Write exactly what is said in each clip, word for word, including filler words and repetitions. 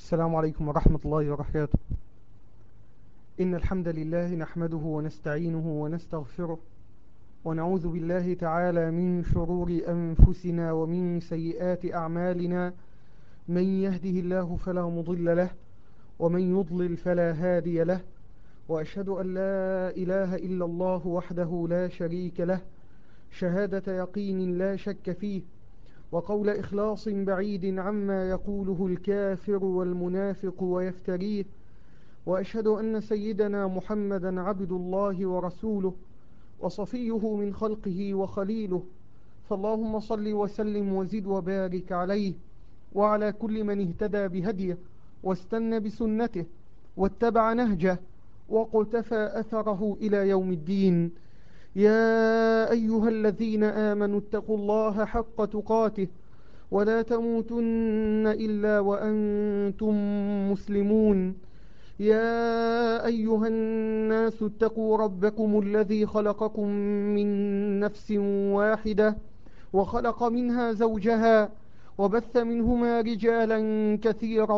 السلام عليكم ورحمة الله وبركاته. إن الحمد لله نحمده ونستعينه ونستغفره ونعوذ بالله تعالى من شرور أنفسنا ومن سيئات أعمالنا. من يهده الله فلا مضل له ومن يضلل فلا هادي له، وأشهد أن لا إله إلا الله وحده لا شريك له شهادة يقين لا شك فيه، وقول إخلاص بعيد عما يقوله الكافر والمنافق ويفتريه. وأشهد أن سيدنا محمدا عبد الله ورسوله وصفيه من خلقه وخليله، فاللهم صل وسلم وزد وبارك عليه وعلى كل من اهتدى بهديه واستنى بسنته واتبع نهجه وقتفى أثره إلى يوم الدين. يا أيها الذين آمنوا اتقوا الله حق تقاته ولا تموتن إلا وأنتم مسلمون. يا أيها الناس اتقوا ربكم الذي خلقكم من نفس واحدة وخلق منها زوجها وبث منهما رجالا كثيرا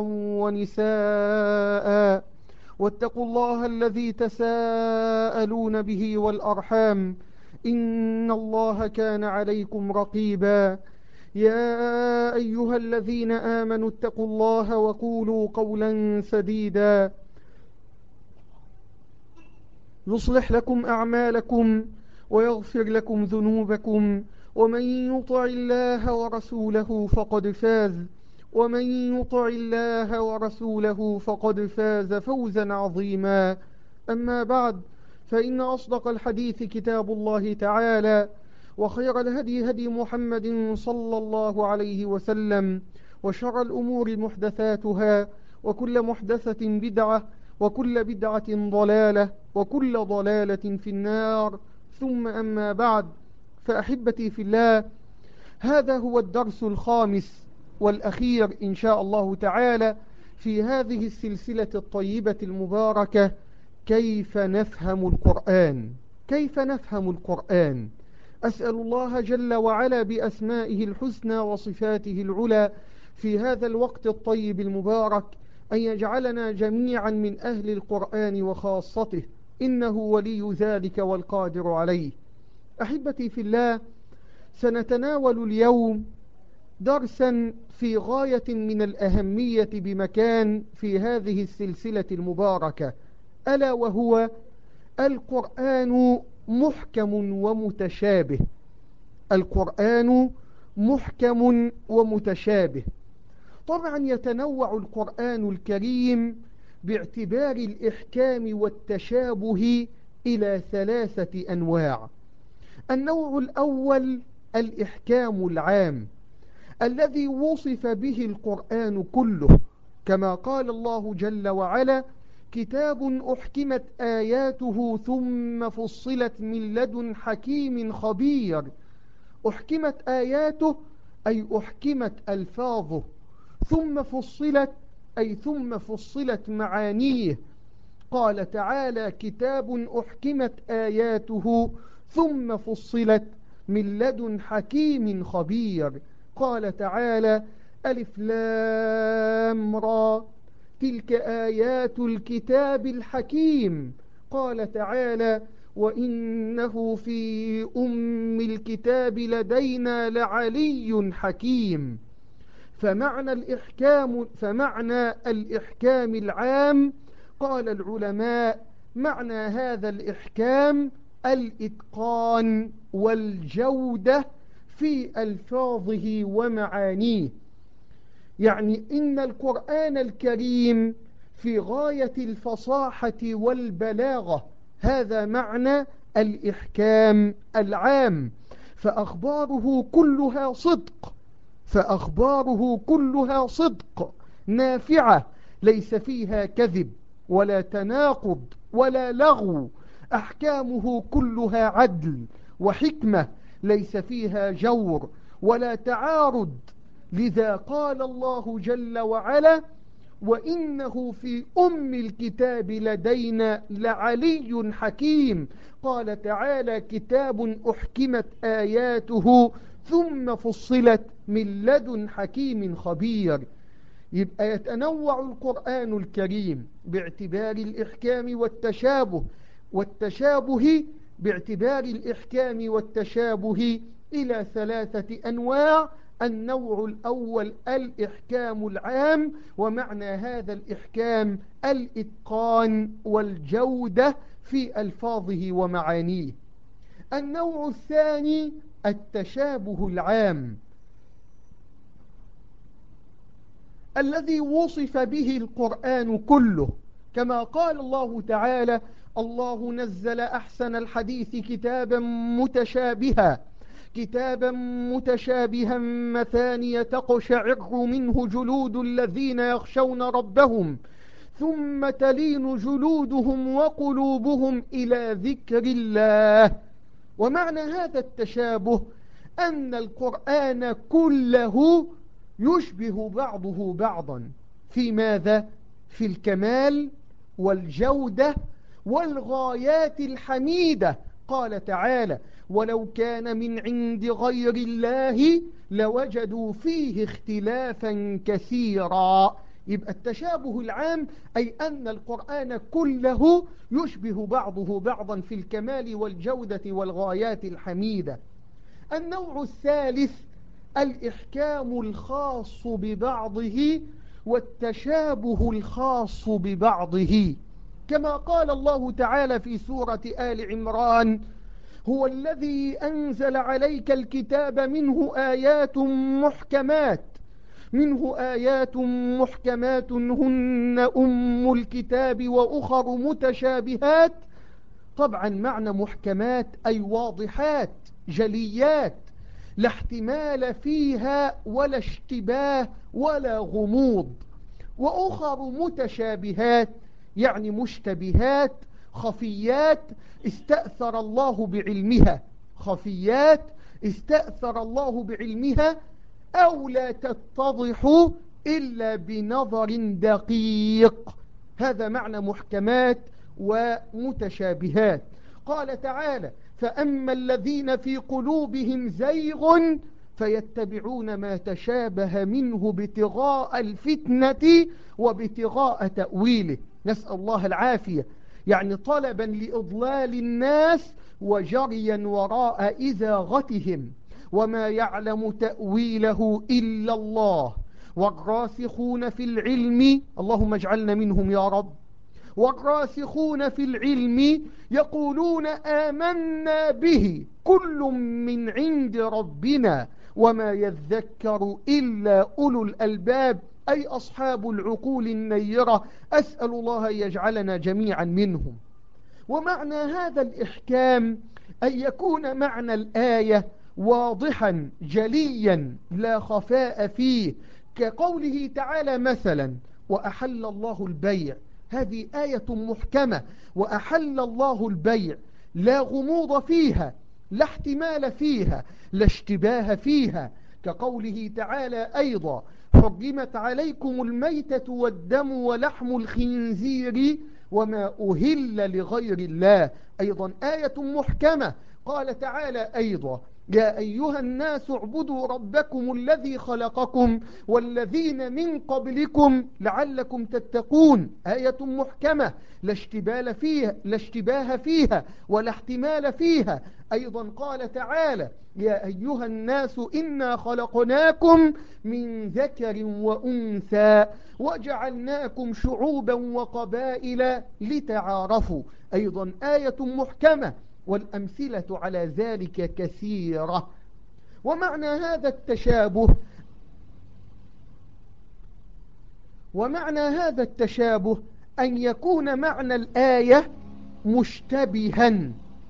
ونساء، واتقوا الله الذي تساءلون به والأرحام إن الله كان عليكم رقيبا. يا أيها الذين آمنوا اتقوا الله وقولوا قولا سديدا يصلح لكم أعمالكم ويغفر لكم ذنوبكم، ومن يطع الله ورسوله فقد فاز ومن يطع الله ورسوله فقد فاز فوزا عظيما. أما بعد، فإن أصدق الحديث كتاب الله تعالى، وخير الهدي هدي محمد صلى الله عليه وسلم، وشر الأمور محدثاتها، وكل محدثة بدعة، وكل بدعة ضلالة، وكل ضلالة في النار. ثم أما بعد، فأحبتي في الله، هذا هو الدرس الخامس والأخير إن شاء الله تعالى في هذه السلسلة الطيبة المباركة، كيف نفهم القرآن. كيف نفهم القرآن؟ أسأل الله جل وعلا بأسمائه الحسنى وصفاته العلى في هذا الوقت الطيب المبارك أن يجعلنا جميعا من أهل القرآن وخاصته، إنه ولي ذلك والقادر عليه. أحبتي في الله، سنتناول اليوم درسا في غاية من الأهمية بمكان في هذه السلسلة المباركة، ألا وهو القرآن محكم ومتشابه. القرآن محكم ومتشابه. طبعا يتنوع القرآن الكريم باعتبار الإحكام والتشابه إلى ثلاثة أنواع. النوع الأول الإحكام العام الذي وصف به القرآن كله، كما قال الله جل وعلا: كتاب أحكمت آياته ثم فصلت من لدن حكيم خبير. أحكمت آياته أي أحكمت ألفاظه، ثم فصلت أي ثم فصلت معانيه. قال تعالى: كتاب أحكمت آياته ثم فصلت من لدن حكيم خبير. قال تعالى: ألف لام را تلك آيات الكتاب الحكيم. قال تعالى: وإنه في أم الكتاب لدينا لعلي حكيم. فمعنى الإحكام فمعنى الإحكام العام، قال العلماء: معنى هذا الإحكام الإتقان والجودة في ألفاظه ومعانيه. يعني إن القرآن الكريم في غاية الفصاحة والبلاغة، هذا معنى الإحكام العام. فأخباره كلها صدق فأخباره كلها صدق نافعة، ليس فيها كذب ولا تناقض ولا لغو. أحكامه كلها عدل وحكمة، ليس فيها جور ولا تعارض. لذا قال الله جل وعلا: وإنه في أم الكتاب لدينا لعلي حكيم. قال تعالى: كتاب أحكمت آياته ثم فصلت من لدن حكيم خبير. يبقى يتنوع القرآن الكريم باعتبار الإحكام والتشابه، والتشابه باعتبار الإحكام والتشابه إلى ثلاثة أنواع. النوع الأول الإحكام العام، ومعنى هذا الإحكام الإتقان والجودة في ألفاظه ومعانيه. النوع الثاني التشابه العام الذي وصف به القرآن كله، كما قال الله تعالى: الله نزل أحسن الحديث كتابا متشابها كتابا متشابها مثانية تقشعر منه جلود الذين يخشون ربهم ثم تلين جلودهم وقلوبهم إلى ذكر الله. ومعنى هذا التشابه أن القرآن كله يشبه بعضه بعضا في ماذا؟ في الكمال والجودة والغايات الحميدة. قال تعالى: ولو كان من عند غير الله لوجدوا فيه اختلافا كثيرا. يبقى التشابه العام أي أن القرآن كله يشبه بعضه بعضا في الكمال والجودة والغايات الحميدة. النوع الثالث الإحكام الخاص ببعضه والتشابه الخاص ببعضه، كما قال الله تعالى في سورة آل عمران: هو الذي أنزل عليك الكتاب منه آيات محكمات منه آيات محكمات هن أم الكتاب وأخر متشابهات. طبعا معنى محكمات أي واضحات جليات لا احتمال فيها ولا اشتباه ولا غموض، وأخر متشابهات يعني مشتبهات خفيات استأثر الله بعلمها خفيات استأثر الله بعلمها أو لا تتضح إلا بنظر دقيق. هذا معنى محكمات ومتشابهات. قال تعالى: فأما الذين في قلوبهم زيغ فيتبعون ما تشابه منه ابتغاء الفتنة وابتغاء تأويله. نسأل الله العافية، يعني طلبا لإضلال الناس وجريا وراء إزاغتهم، وما يعلم تأويله إلا الله. والراسخون في العلم، اللهم اجعلنا منهم يا رب، والراسخون في العلم يقولون آمنا به كل من عند ربنا وما يذكر إلا أولو الألباب، أي أصحاب العقول النيرة. أسأل الله أن يجعلنا جميعا منهم. ومعنى هذا الإحكام أن يكون معنى الآية واضحا جليا لا خفاء فيه، كقوله تعالى مثلا: وأحل الله البيع. هذه آية محكمة، وأحل الله البيع، لا غموض فيها، لا احتمال فيها، لا اشتباه فيها. كقوله تعالى أيضا: حرمت عليكم الميتة والدم ولحم الخنزير وما أهل لغير الله. أيضا آية محكمة. قال تعالى أيضا: يا أيها الناس اعبدوا ربكم الذي خلقكم والذين من قبلكم لعلكم تتقون. آية محكمة لا اشتباه فيها لا اشتباه فيها ولا احتمال فيها. أيضا قال تعالى: يا أيها الناس إنا خلقناكم من ذكر وأنثى وجعلناكم شعوبا وقبائل لتعارفوا. أيضا آية محكمة، والأمثلة على ذلك كثيرة. ومعنى هذا التشابه ومعنى هذا التشابه أن يكون معنى الآية مشتبها،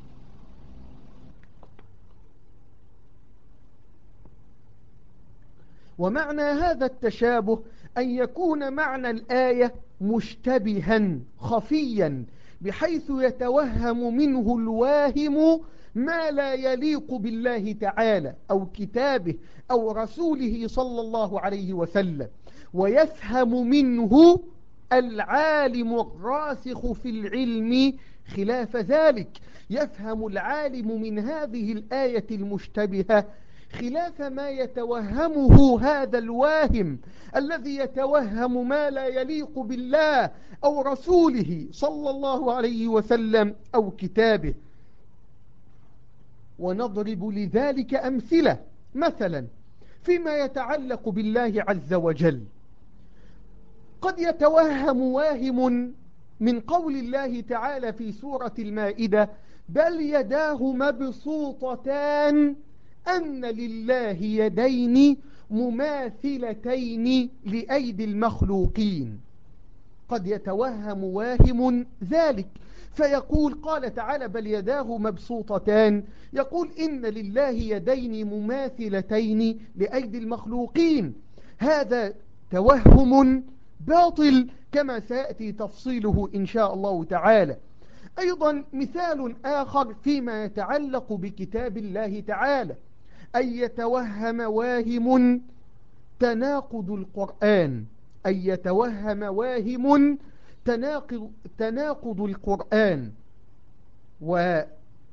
ومعنى هذا التشابه أن يكون معنى الآية مشتبها خفيا، بحيث يتوهم منه الواهم ما لا يليق بالله تعالى أو كتابه أو رسوله صلى الله عليه وسلم، ويفهم منه العالم الراسخ في العلم خلاف ذلك. يفهم العالم من هذه الآية المشتبهة خلاف ما يتوهمه هذا الواهم الذي يتوهم ما لا يليق بالله أو رسوله صلى الله عليه وسلم أو كتابه. ونضرب لذلك أمثلة، مثلا فيما يتعلق بالله عز وجل، قد يتوهم واهم من قول الله تعالى في سورة المائدة بل يداه مبسوطتان أن لله يدين مماثلتين لأيدي المخلوقين. قد يتوهم واهم ذلك فيقول قال تعالى بل يداه مبسوطتان، يقول إن لله يدين مماثلتين لأيدي المخلوقين. هذا توهم باطل كما سيأتي تفصيله إن شاء الله تعالى. أيضا مثال آخر فيما يتعلق بكتاب الله تعالى، أن يتوهم واهم تناقض القرآن، أن يتوهم واهم تناقض, تناقض القرآن. وهذا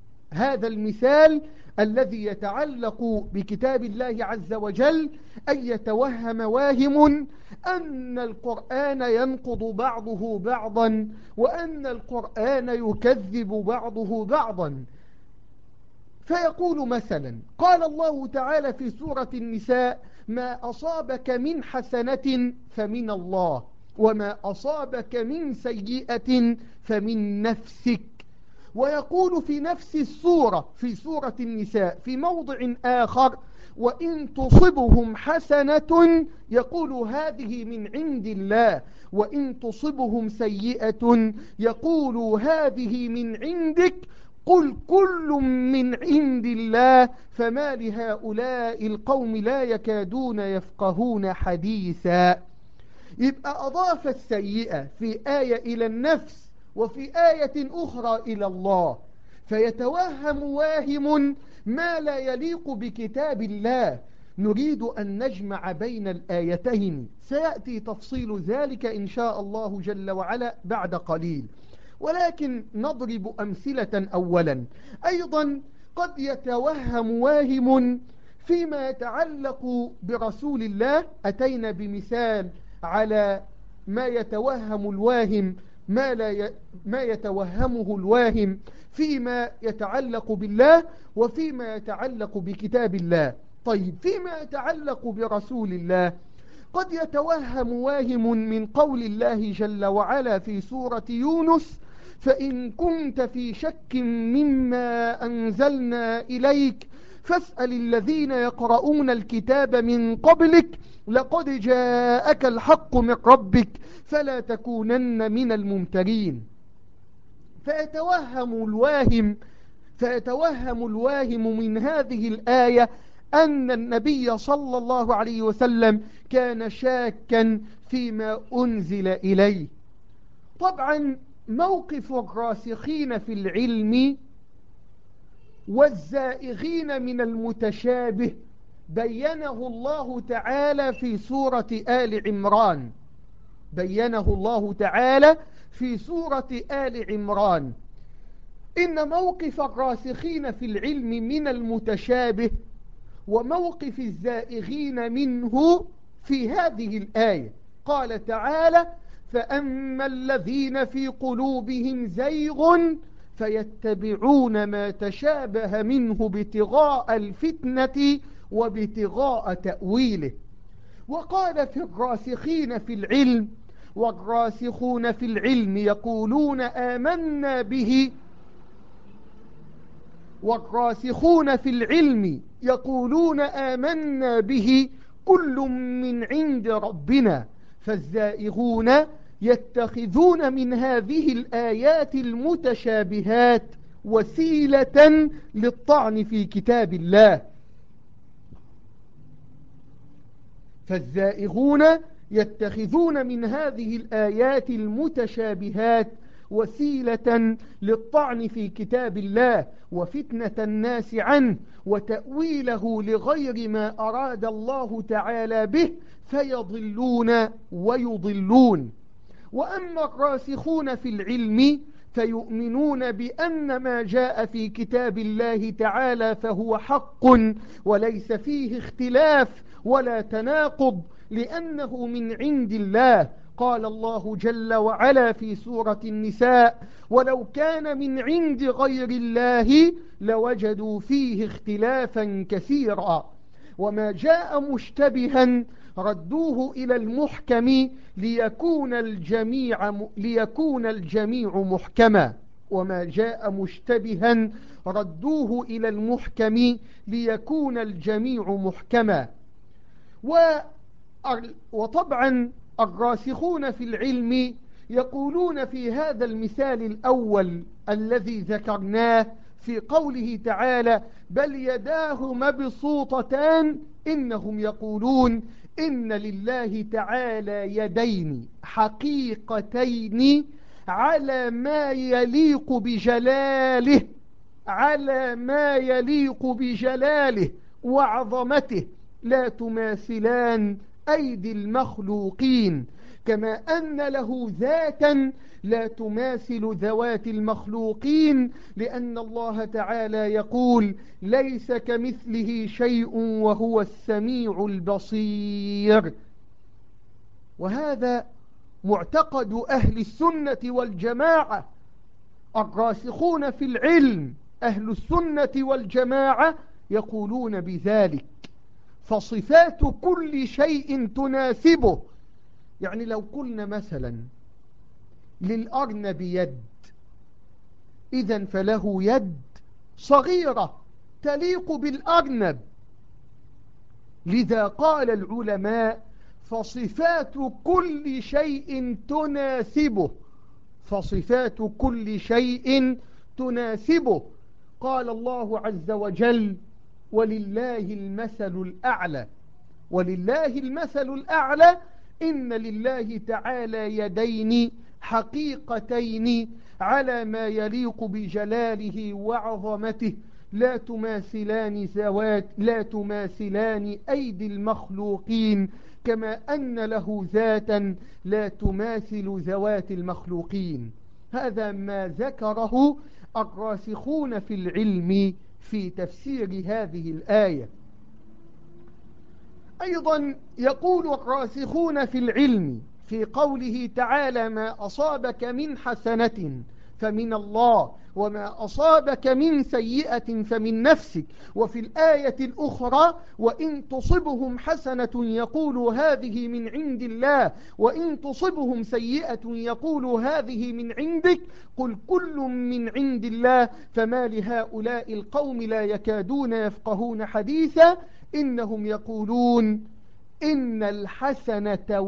المثال الذي يتعلق بكتاب الله عز وجل أن يتوهم واهم أن القرآن ينقض بعضه بعضا وأن القرآن يكذب بعضه بعضا. فيقول مثلا قال الله تعالى في سورة النساء ما أصابك من حسنة فمن الله وما أصابك من سيئة فمن نفسك. ويقول في نفس السورة في سورة النساء في موضع آخر وإن تصبهم حسنة يقول هذه من عند الله وإن تصبهم سيئة يقول هذه من عندك قل كل من عند الله فما لهؤلاء القوم لا يكادون يفقهون حديثا. يبقى أضاف السيئة في آية إلى النفس وفي آية أخرى إلى الله، فيتوهم واهم ما لا يليق بكتاب الله. نريد أن نجمع بين الآيتين، سيأتي تفصيل ذلك إن شاء الله جل وعلا بعد قليل، ولكن نضرب أمثلة أولا. أيضا قد يتوهم واهم فيما يتعلق برسول الله، أتينا بمثال على ما يتوهم الواهم ما, لا ي... ما يتوهمه الواهم فيما يتعلق بالله وفيما يتعلق بكتاب الله. طيب فيما يتعلق برسول الله قد يتوهم واهم من قول الله جل وعلا في سورة يونس فإن كنت في شك مما أنزلنا إليك فاسأل الذين يقرؤون الكتاب من قبلك لقد جاءك الحق من ربك فلا تكونن من الممترين. فيتوهم الواهم فيتوهم الواهم من هذه الآية أن النبي صلى الله عليه وسلم كان شاكا فيما أنزل إليه. طبعا موقف الراسخين في العلم والزائغين من المتشابه بينه الله تعالى في سورة آل عمران بينه الله تعالى في سورة آل عمران إن موقف الراسخين في العلم من المتشابه وموقف الزائغين منه في هذه الآية. قال تعالى فأما الذين في قلوبهم زيغ فيتبعون ما تشابه منه ابتغاء الفتنة وابتغاء تأويله. وقال في الراسخين في العلم والراسخون في العلم يقولون آمنا به والراسخون في العلم يقولون آمنا به كل من عند ربنا فالزائغون يتخذون من هذه الآيات المتشابهات وسيلة للطعن في كتاب الله فالزائغون يتخذون من هذه الآيات المتشابهات وسيلة للطعن في كتاب الله وفتنة الناس عنه وتأويله لغير ما أراد الله تعالى به فيضلون ويضلون. وأما الراسخون في العلم فيؤمنون بأن ما جاء في كتاب الله تعالى فهو حق وليس فيه اختلاف ولا تناقض، لأنه من عند الله. قال الله جل وعلا في سورة النساء: ولو كان من عند غير الله لوجدوا فيه اختلافا كثيرا. وما جاء مشتبها ردوه إلى المحكم ليكون الجميع ليكون الجميع محكما. وما جاء مشتبها ردوه إلى المحكم ليكون الجميع محكما. وطبعا الراسخون في العلم يقولون في هذا المثال الأول الذي ذكرناه في قوله تعالى: بل يداه مبسوطتان، إنهم يقولون إن لله تعالى يدين حقيقتين على ما يليق بجلاله على ما يليق بجلاله وعظمته، لا تماثلان أيدي المخلوقين، كما أن له ذاتا لا تماثل ذوات المخلوقين، لأن الله تعالى يقول: ليس كمثله شيء وهو السميع البصير. وهذا معتقد أهل السنة والجماعة الراسخون في العلم. أهل السنة والجماعة يقولون بذلك. فصفات كل شيء تناسبه. يعني لو قلنا مثلا للأرنب يد، إذن فله يد صغيرة تليق بالأرنب. لذا قال العلماء: فصفات كل شيء تناسبه فصفات كل شيء تناسبه. قال الله عز وجل: ولله المثل الأعلى. ولله المثل الأعلى، إن لله تعالى يدين حقيقتين على ما يليق بجلاله وعظمته، لا تماثلان ذوات لا تماثلان أيدي المخلوقين، كما أن له ذاتا لا تماثل ذوات المخلوقين. هذا ما ذكره الراسخون في العلم في تفسير هذه الآية. أيضا يقول الراسخون في العلم في قوله تعالى: ما أصابك من حسنة فمن الله وما أصابك من سيئة فمن نفسك. وفي الآية الأخرى: وإن تصبهم حسنة يقولوا هذه من عند الله وإن تصبهم سيئة يقولوا هذه من عندك قل كل من عند الله فما لهؤلاء القوم لا يكادون يفقهون حديثا إنهم يقولون إن الحسنة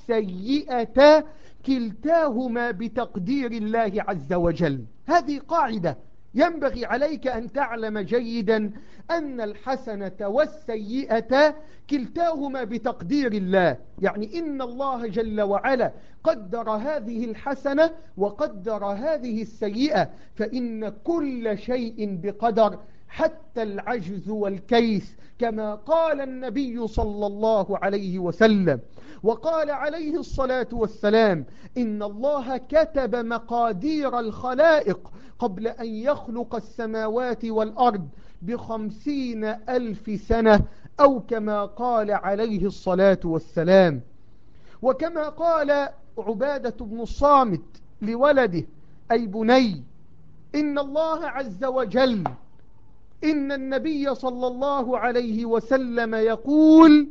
والسيئة كلتاهما بتقدير الله عز وجل. هذه قاعدة ينبغي عليك أن تعلم جيدا، أن الحسنة والسيئة كلتاهما بتقدير الله. يعني إن الله جل وعلا قدر هذه الحسنة وقدر هذه السيئة، فإن كل شيء بقدر حتى العجز والكيس، كما قال النبي صلى الله عليه وسلم. وقال عليه الصلاة والسلام: إن الله كتب مقادير الخلائق قبل أن يخلق السماوات والأرض بخمسين ألف سنة، أو كما قال عليه الصلاة والسلام. وكما قال عبادة بن الصامت لولده: أي بني، إن الله عز وجل إن النبي صلى الله عليه وسلم يقول: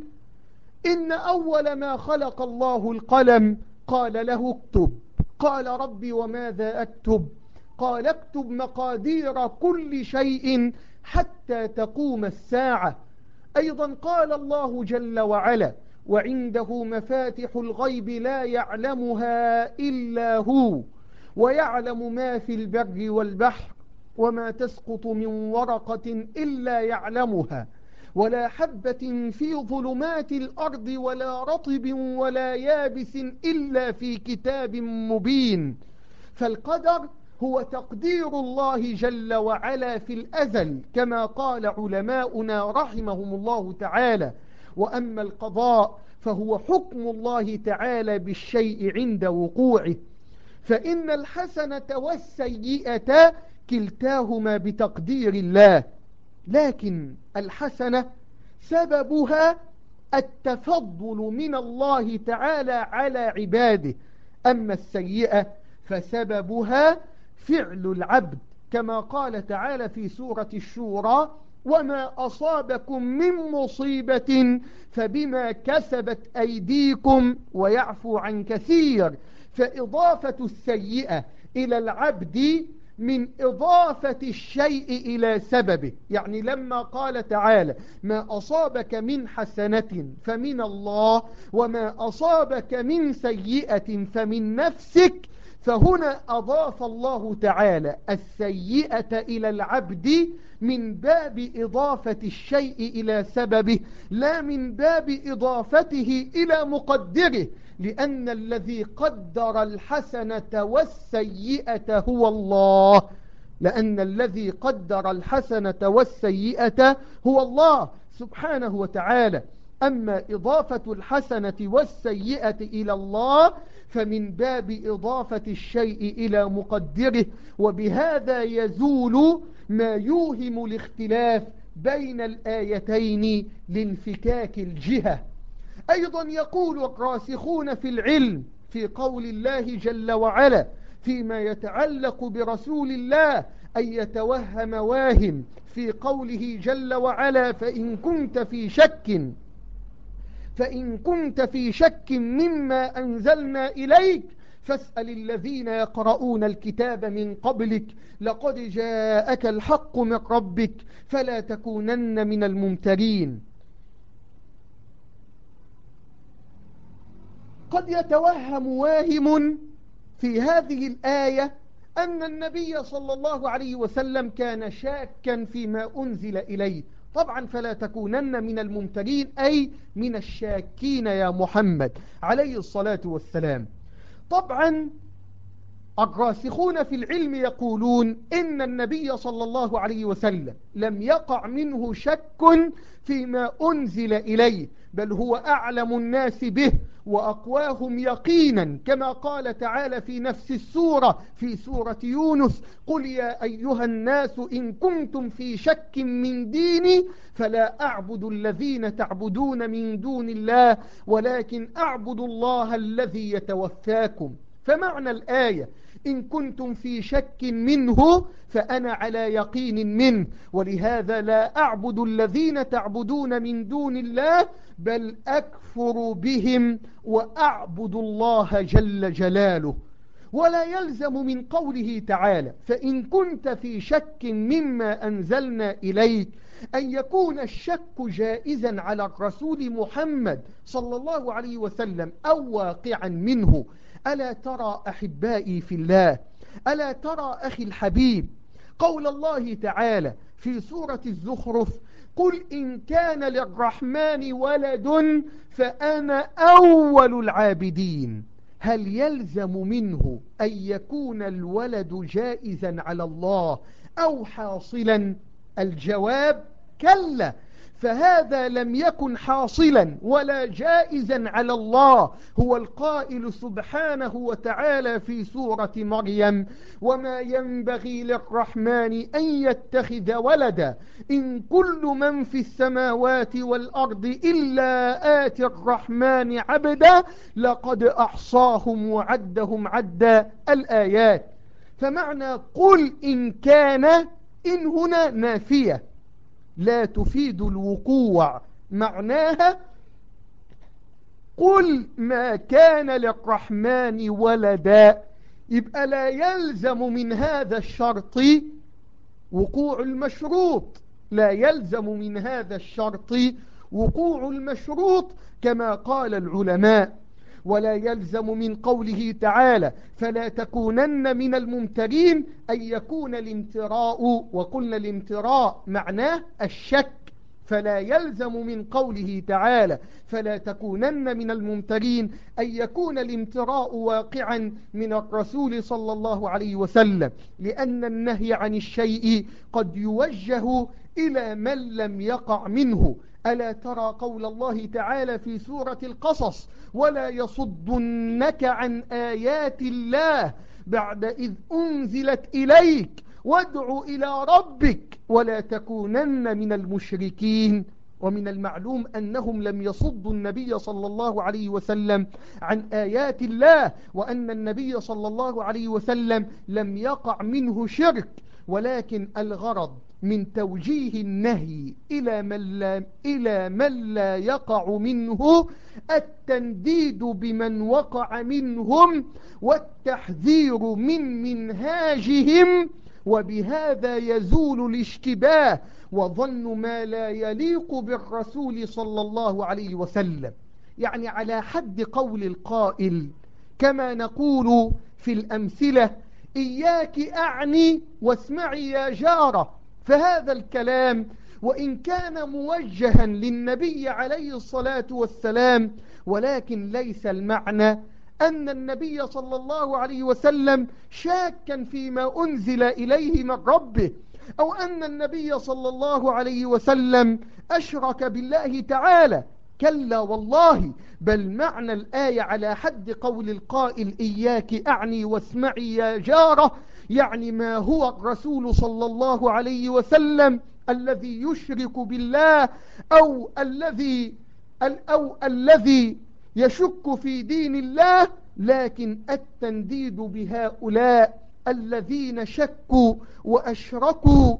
إن أول ما خلق الله القلم قال له اكتب. قال: ربي وماذا أكتب؟ قال: اكتب مقادير كل شيء حتى تقوم الساعة. أيضا قال الله جل وعلا: وعنده مفاتح الغيب لا يعلمها إلا هو ويعلم ما في البر والبحر وما تسقط من ورقة إلا يعلمها ولا حبة في ظلمات الأرض ولا رطب ولا يابس إلا في كتاب مبين. فالقدر هو تقدير الله جل وعلا في الأزل، كما قال علماؤنا رحمهم الله تعالى. وأما القضاء فهو حكم الله تعالى بالشيء عند وقوعه. فإن الحسنة والسيئة كلتاهما بتقدير الله، لكن الحسنة سببها التفضل من الله تعالى على عباده، أما السيئة فسببها فعل العبد، كما قال تعالى في سورة الشورى: وما أصابكم من مصيبة فبما كسبت أيديكم ويعفو عن كثير. فإضافة السيئة إلى العبد من إضافة الشيء إلى سببه، يعني لما قال تعالى: ما أصابك من حسنة فمن الله وما أصابك من سيئة فمن نفسك، فهنا أضاف الله تعالى السيئة إلى العبد من باب إضافة الشيء إلى سببه، لا من باب إضافته إلى مقدره، لأن الذي قدر الحسنة والسيئة هو الله، لأن الذي قدر الحسنة والسيئة هو الله سبحانه وتعالى. أما إضافة الحسنة والسيئة إلى الله فمن باب إضافة الشيء إلى مقدره، وبهذا يزول ما يوهم الاختلاف بين الآيتين لانفكاك الجهة. أيضا يقول الراسخون في العلم في قول الله جل وعلا فيما يتعلق برسول الله أن يتوهم واهم في قوله جل وعلا: فإن كنت في شك فإن كنت في شك مما أنزلنا إليك فاسأل الذين يقرؤون الكتاب من قبلك لقد جاءك الحق من ربك فلا تكونن من الممترين. قد يتوهم واهم في هذه الآية أن النبي صلى الله عليه وسلم كان شاكا فيما أنزل إليه. طبعا فلا تكونن من الممترين أي من الشاكين يا محمد عليه الصلاة والسلام. طبعا الراسخون في العلم يقولون إن النبي صلى الله عليه وسلم لم يقع منه شك فيما أنزل إليه، بل هو أعلم الناس به وأقواهم يقينا، كما قال تعالى في نفس السورة في سورة يونس: قل يا أيها الناس إن كنتم في شك من ديني فلا أعبد الذين تعبدون من دون الله ولكن أعبد الله الذي يتوفاكم. فمعنى الآية: إن كنتم في شك منه فأنا على يقين منه، ولهذا لا أعبد الذين تعبدون من دون الله بل أكفر بهم وأعبد الله جل جلاله. ولا يلزم من قوله تعالى: فإن كنت في شك مما أنزلنا إليك أن يكون الشك جائزا على الرسول محمد صلى الله عليه وسلم أو واقعا منه. ألا ترى أحبائي في الله، ألا ترى أخي الحبيب قول الله تعالى في سورة الزخرف: قل إن كان للرحمن ولد فأنا أول العابدين. هل يلزم منه أن يكون الولد جائزا على الله أو حاصلا؟ الجواب: كلا، فهذا لم يكن حاصلا ولا جائزا على الله. هو القائل سبحانه وتعالى في سورة مريم: وما ينبغي للرحمن أن يتخذ ولدا إن كل من في السماوات والأرض إلا آتي الرحمن عبدا لقد أحصاهم وعدهم عدا. الآيات. فمعنى قل إن كان، إن هنا نافية لا تفيد الوقوع، معناها قل ما كان للرحمن ولدا، يبقى لا يلزم من هذا الشرط وقوع المشروط، لا يلزم من هذا الشرط وقوع المشروط كما قال العلماء. ولا يلزم من قوله تعالى: فلا تكونن من الممترين أن يكون الامتراء، وقلنا الامتراء معناه الشك، فلا يلزم من قوله تعالى: فلا تكونن من الممترين أن يكون الامتراء واقعا من الرسول صلى الله عليه وسلم، لأن النهي عن الشيء قد يوجه إلى من لم يقع منه. ألا ترى قول الله تعالى في سورة القصص: ولا يصدنك عن آيات الله بعد إذ أنزلت إليك وادع إلى ربك ولا تكونن من المشركين. ومن المعلوم أنهم لم يصدوا النبي صلى الله عليه وسلم عن آيات الله، وأن النبي صلى الله عليه وسلم لم يقع منه شرك، ولكن الغرض من توجيه النهي إلى من لا, إلى من لا يقع منه التنديد بمن وقع منهم والتحذير من منهاجهم، وبهذا يزول الاشتباه وظن ما لا يليق بالرسول صلى الله عليه وسلم. يعني على حد قول القائل كما نقول في الأمثلة: إياك أعني واسمعي يا جارة. فهذا الكلام وإن كان موجها للنبي عليه الصلاة والسلام، ولكن ليس المعنى أن النبي صلى الله عليه وسلم شاكا فيما أنزل إليه من ربه، أو أن النبي صلى الله عليه وسلم أشرك بالله تعالى. كلا والله، بل معنى الآية على حد قول القائل: إياك أعني واسمعي يا جارة، يعني ما هو الرسول صلى الله عليه وسلم الذي يشرك بالله أو الذي أو الذي يشك في دين الله، لكن التنديد بهؤلاء الذين شكوا وأشركوا،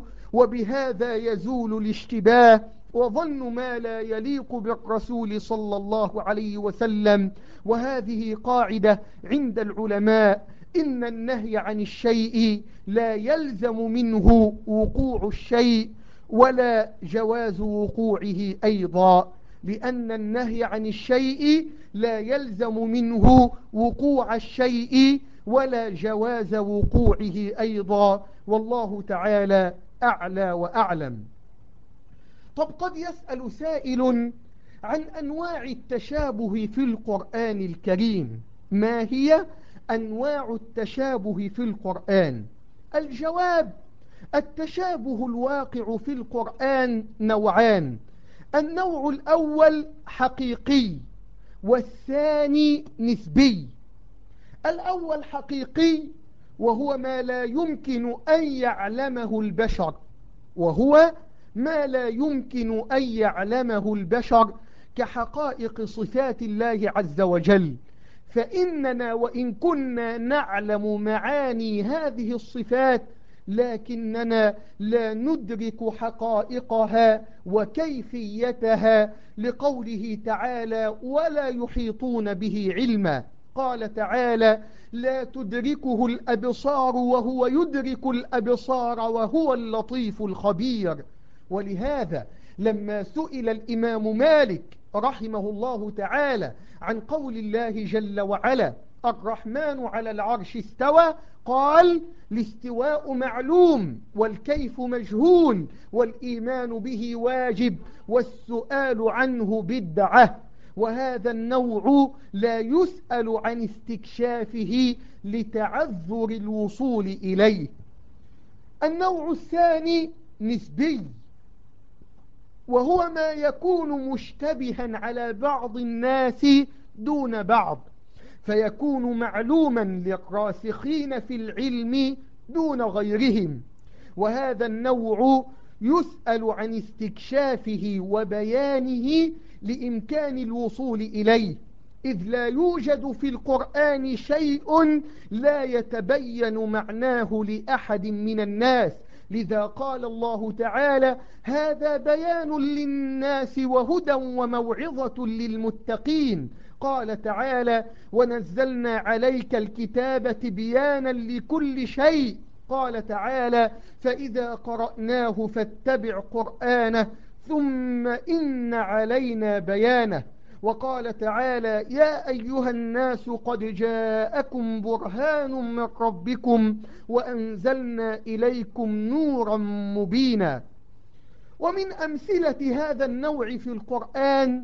وبهذا يزول الاشتباه وظن ما لا يليق بالرسول صلى الله عليه وسلم. وهذه قاعدة عند العلماء: إن النهي عن الشيء لا يلزم منه وقوع الشيء ولا جواز وقوعه أيضا، لأن النهي عن الشيء لا يلزم منه وقوع الشيء ولا جواز وقوعه أيضا، والله تعالى أعلى وأعلم. طب قد يسأل سائل عن أنواع التشابه في القرآن الكريم: ما هي أنواع التشابه في القرآن؟ الجواب: التشابه الواقع في القرآن نوعان: النوع الأول حقيقي، والثاني نسبي. الأول حقيقي، وهو ما لا يمكن أن يعلمه البشر، وهو ما لا يمكن أن يعلمه البشر كحقائق صفات الله عز وجل. فإننا وإن كنا نعلم معاني هذه الصفات، لكننا لا ندرك حقائقها وكيفيتها، لقوله تعالى: ولا يحيطون به علما. قال تعالى: لا تدركه الأبصار وهو يدرك الأبصار وهو اللطيف الخبير. ولهذا لما سئل الإمام مالك رحمه الله تعالى عن قول الله جل وعلا: الرحمن على العرش استوى، قال: الاستواء معلوم والكيف مجهول والإيمان به واجب والسؤال عنه بدعة. وهذا النوع لا يسأل عن استكشافه لتعذر الوصول إليه. النوع الثاني نسبي، وهو ما يكون مشتبها على بعض الناس دون بعض، فيكون معلوما للراسخين في العلم دون غيرهم. وهذا النوع يسأل عن استكشافه وبيانه لإمكان الوصول إليه، إذ لا يوجد في القرآن شيء لا يتبين معناه لأحد من الناس. لذا قال الله تعالى: هذا بيان للناس وهدى وموعظة للمتقين. قال تعالى: ونزلنا عليك الكتاب تبيانا لكل شيء. قال تعالى: فإذا قرأناه فاتبع قرآنه ثم إن علينا بيانه. وقال تعالى: يا أيها الناس قد جاءكم برهان من ربكم وأنزلنا إليكم نورا مبينا. ومن أمثلة هذا النوع في القرآن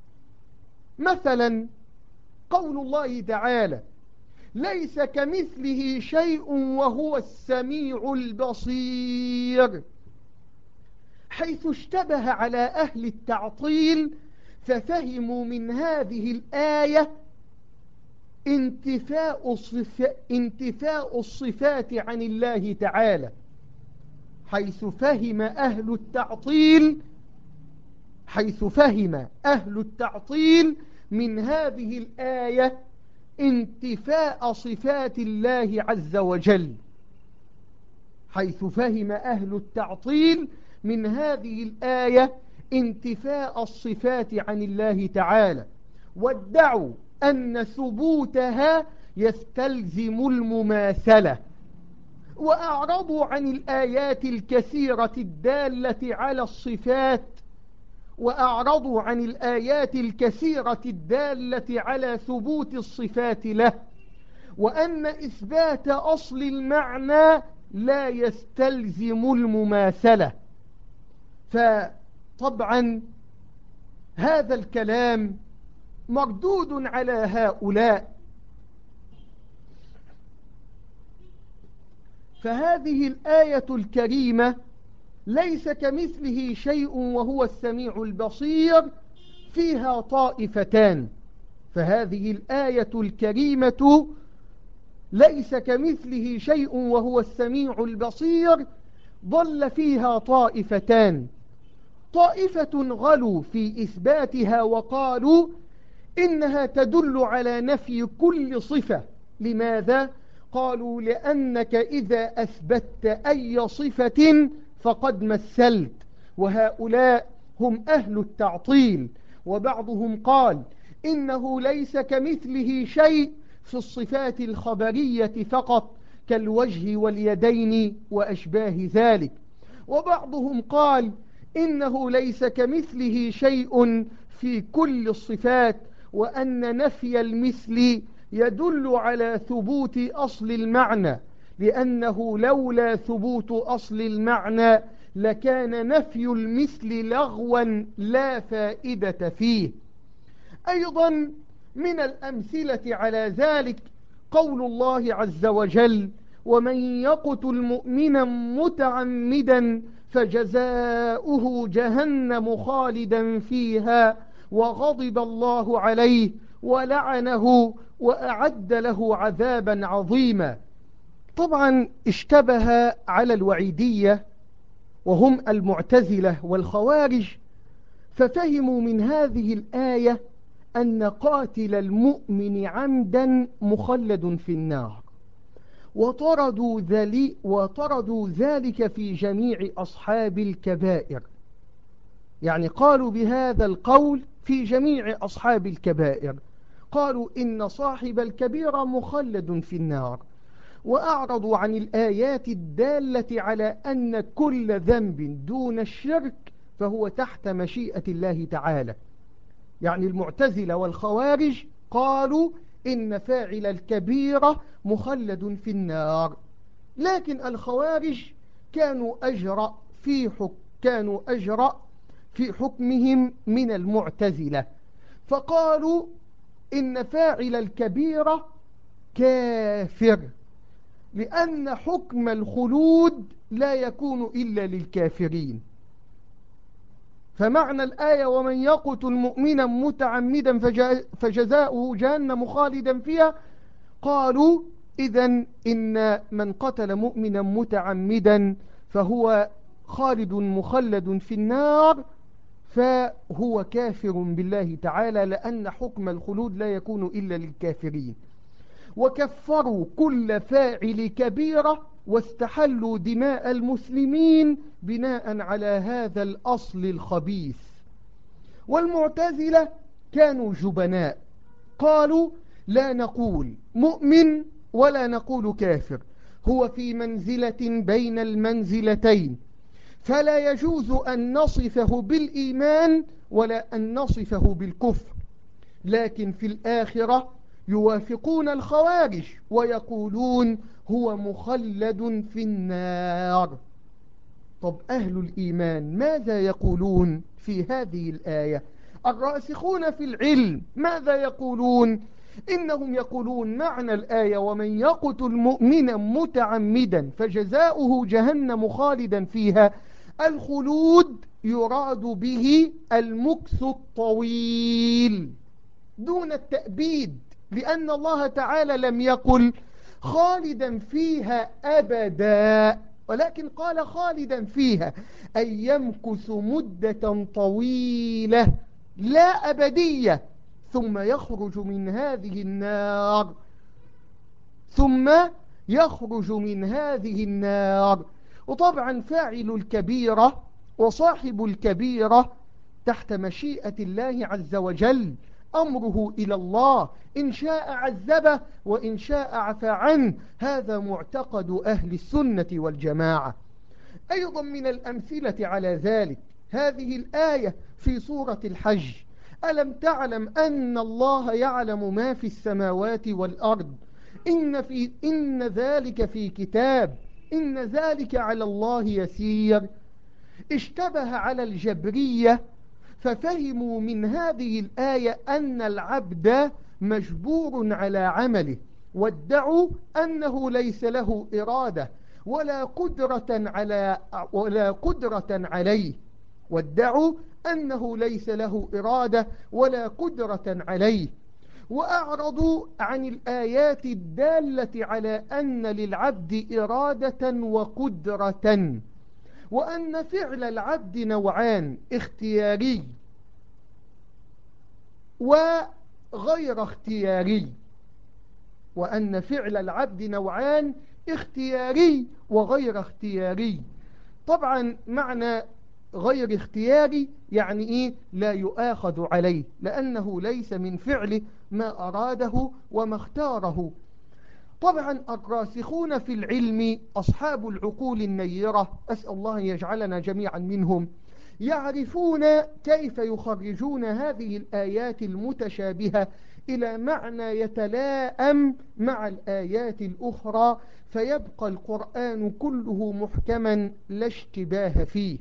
مثلا قول الله تعالى: ليس كمثله شيء وهو السميع البصير، حيث اشتبه على أهل التعطيل ففهموا من هذه الآية انتفاء الصفات, انتفاء الصفات عن الله تعالى، حيث فهم أهل التعطيل حيث فهم أهل التعطيل من هذه الآية انتفاء صفات الله عز وجل حيث فهم أهل التعطيل من هذه الآية انتفاء الصفات عن الله تعالى، وادعوا أن ثبوتها يستلزم المماثلة، وأعرضوا عن الآيات الكثيرة الدالة على الصفات وأعرضوا عن الآيات الكثيرة الدالة على ثبوت الصفات له، وأن إثبات أصل المعنى لا يستلزم المماثلة. فطبعا هذا الكلام مردود على هؤلاء. فهذه الآية الكريمة ليس كمثله شيء وهو السميع البصير فيها طائفتان. فهذه الآية الكريمة ليس كمثله شيء وهو السميع البصير ضل فيها طائفتان. طائفة غلوا في إثباتها وقالوا إنها تدل على نفي كل صفة. لماذا؟ قالوا لأنك إذا أثبتت أي صفة فقد مثلت، وهؤلاء هم أهل التعطيل. وبعضهم قال إنه ليس كمثله شيء في الصفات الخبرية فقط كالوجه واليدين وأشباه ذلك. وبعضهم قال إنه ليس كمثله شيء في كل الصفات، وأن نفي المثل يدل على ثبوت أصل المعنى، لأنه لولا ثبوت أصل المعنى لكان نفي المثل لغوا لا فائدة فيه. أيضا من الأمثلة على ذلك قول الله عز وجل: ومن يقتل مؤمنا متعمدا فجزاؤه جهنم خالدا فيها وغضب الله عليه ولعنه وأعد له عذابا عظيما. طبعا اشتبه على الوعيدية وهم المعتزلة والخوارج، ففهموا من هذه الآية أن قاتل المؤمن عمدا مخلد في النار، وطردوا, ذلك وطردوا ذلك في جميع أصحاب الكبائر. يعني قالوا بهذا القول في جميع أصحاب الكبائر، قالوا إن صاحب الكبيرة مخلد في النار، وأعرضوا عن الآيات الدالة على أن كل ذنب دون الشرك فهو تحت مشيئة الله تعالى. يعني المعتزلة والخوارج قالوا إن فاعل الكبيرة مخلد في النار، لكن الخوارج كانوا أجرأ في حكم كانوا أجرأ في حكمهم من المعتزلة، فقالوا إن فاعل الكبيرة كافر، لأن حكم الخلود لا يكون إلا للكافرين. فمعنى الآية ومن يقتل مؤمنا متعمدا فجزاؤه جهنم خالدا فيها، قالوا إذن إن من قتل مؤمنا متعمدا فهو خالد مخلد في النار، فهو كافر بالله تعالى، لأن حكم الخلود لا يكون إلا للكافرين. وكفروا كل فاعل كبيرة واستحلوا دماء المسلمين بناء على هذا الأصل الخبيث. والمعتزلة كانوا جبناء، قالوا لا نقول مؤمن ولا نقول كافر، هو في منزلة بين المنزلتين، فلا يجوز أن نصفه بالإيمان ولا أن نصفه بالكفر. لكن في الآخرة يوافقون الخوارج ويقولون هو مخلد في النار. طب أهل الإيمان ماذا يقولون في هذه الآية؟ الراسخون في العلم ماذا يقولون؟ إنهم يقولون معنى الآية ومن يقتل مؤمنا متعمدا فجزاؤه جهنم خالدا فيها، الخلود يراد به المكث الطويل دون التأبيد، لأن الله تعالى لم يقل خالدا فيها أبدا، ولكن قال خالدا فيها، أي يمكث مدة طويلة لا أبدية، ثم يخرج من هذه النار ثم يخرج من هذه النار. وطبعا فاعل الكبيرة وصاحب الكبيرة تحت مشيئة الله عز وجل، أمره إلى الله، إن شاء عذبه وإن شاء عفى عنه. هذا معتقد أهل السنة والجماعة. أيضا من الأمثلة على ذلك هذه الآية في سورة الحج: ألم تعلم أن الله يعلم ما في السماوات والأرض إن, في إن ذلك في كتاب إن ذلك على الله يسير. اشتبه على الجبرية ففهموا من هذه الآية أن العبد مجبور على عمله، وادعوا أنه ليس له إرادة ولا قدرة على ولا قدرة عليه وادعوا أنه ليس له إرادة ولا قدرة عليه وأعرضوا عن الآيات الدالة على أن للعبد إرادة وقدرة، وأن فعل العبد نوعان: اختياري وغير اختياري. وأن فعل العبد نوعان: اختياري وغير اختياري. طبعا معنى غير اختياري يعني إيه؟ لا يؤاخذ عليه، لأنه ليس من فعله ما أراده وما اختاره. طبعا الراسخون في العلم أصحاب العقول النيرة، أسأل الله أن يجعلنا جميعا منهم، يعرفون كيف يخرجون هذه الآيات المتشابهة إلى معنى يتلائم مع الآيات الأخرى، فيبقى القرآن كله محكما لا اشتباه فيه.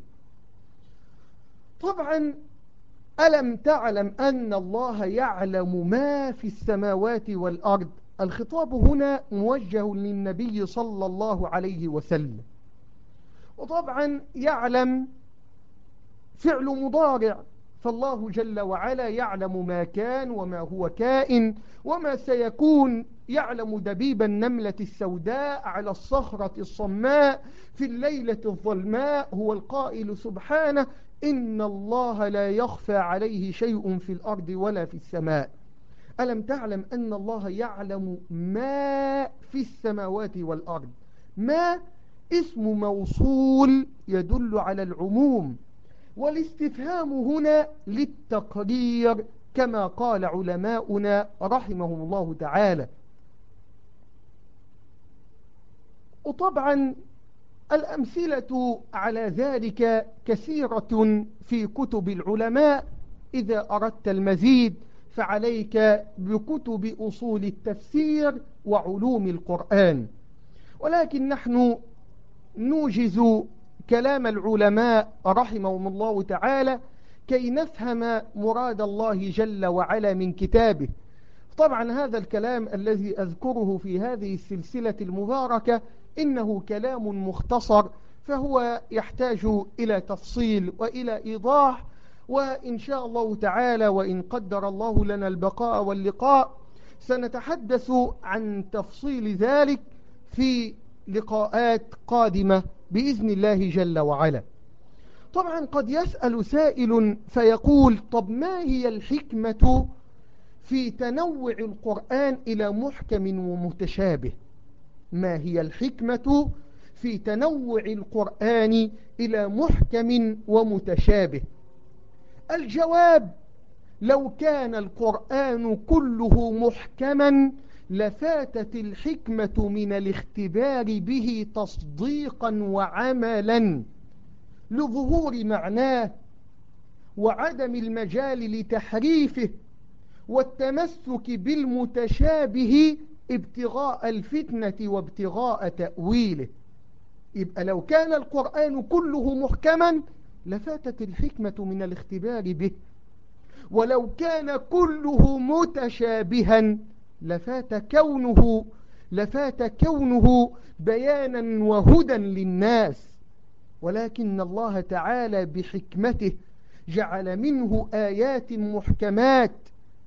طبعا ألم تعلم أن الله يعلم ما في السماوات والأرض، الخطاب هنا موجه للنبي صلى الله عليه وسلم. وطبعا يعلم فعل مضارع، فالله جل وعلا يعلم ما كان وما هو كائن وما سيكون، يعلم دبيب النملة السوداء على الصخرة الصماء في الليلة الظلماء. هو القائل سبحانه: إن الله لا يخفى عليه شيء في الأرض ولا في السماء. ألم تعلم أن الله يعلم ما في السماوات والأرض. ما اسم موصول يدل على العموم، والاستفهام هنا للتقرير كما قال علماؤنا رحمهم الله تعالى. وطبعا الأمثلة على ذلك كثيرة في كتب العلماء، إذا أردت المزيد فعليك بكتب أصول التفسير وعلوم القرآن، ولكن نحن نوجز كلام العلماء رحمهم الله تعالى كي نفهم مراد الله جل وعلا من كتابه. طبعا هذا الكلام الذي أذكره في هذه السلسلة المباركة إنه كلام مختصر، فهو يحتاج إلى تفصيل وإلى إيضاح، وإن شاء الله تعالى وإن قدر الله لنا البقاء واللقاء سنتحدث عن تفصيل ذلك في لقاءات قادمة بإذن الله جل وعلا. طبعا قد يسأل سائل فيقول: طب ما هي الحكمة في تنوع القرآن إلى محكم ومتشابه؟ ما هي الحكمة في تنوع القرآن إلى محكم ومتشابه؟ الجواب: لو كان القرآن كله محكما لفاتت الحكمة من الاختبار به تصديقا وعملا لظهور معناه وعدم المجال لتحريفه والتمسك بالمتشابه ابتغاء الفتنة وابتغاء تأويله. يبقى لو كان القرآن كله محكما لفاتت الحكمة من الاختبار به، ولو كان كله متشابها لفات كونه لفات كونه بيانا وهدى للناس. ولكن الله تعالى بحكمته جعل منه آيات محكمات